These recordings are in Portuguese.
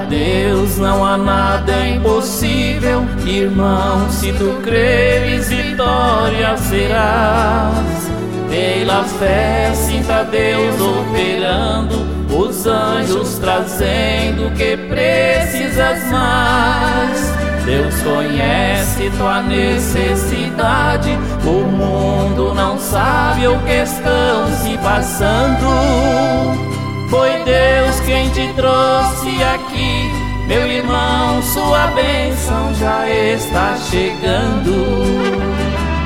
Deus não há nada impossível, irmão, se tu creres, vitória serás. Pela fé sinta Deus operando, os anjos trazendo o que precisas mais. Deus conhece tua necessidade, o mundo não sabe o que estão se passando. Foi Deus quem te trouxe aqui, meu irmão, sua bênção já está chegando.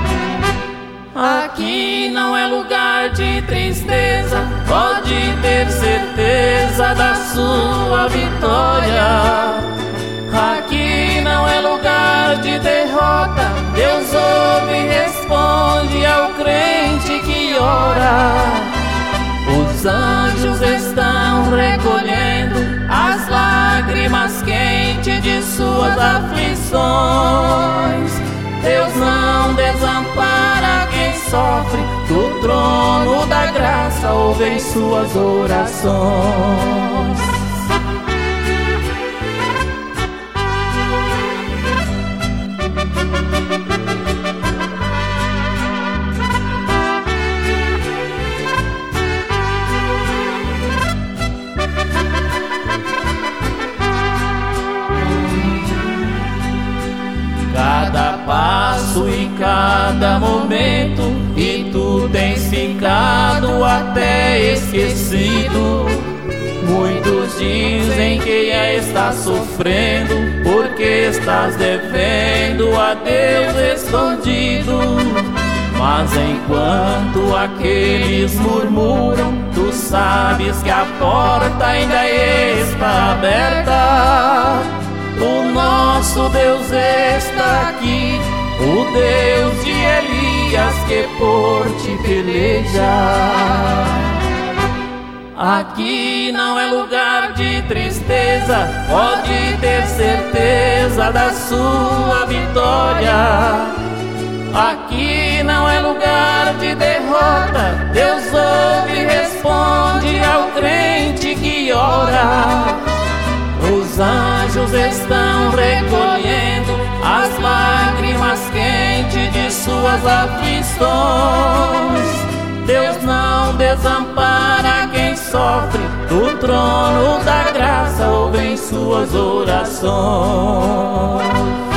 Aqui não é lugar de tristeza, pode ter certeza da sua vitória. Aqui não é lugar de derrota, Deus ouve e responde ao crente que ora. Os anjos estão recolhendo as lágrimas quentes de suas aflições. Deus não desampara quem sofre, do trono da graça ouve suas orações. Cada passo e cada momento, e tu tens ficado até esquecido. Muitos dizem que está sofrendo, porque estás devendo a Deus escondido. Mas enquanto aqueles murmuram, tu sabes que a porta ainda está aberta. O nosso Deus está aqui, o Deus de Elias que por ti peleja. Aqui não é lugar de tristeza, pode ter certeza da sua vitória. Aqui não é lugar de derrota, Deus ouve e responde ao crente que ora. Os anjos estão recolhendo as lágrimas quentes de suas aflições. Deus não desampara quem sofre, do trono da graça ouvem suas orações.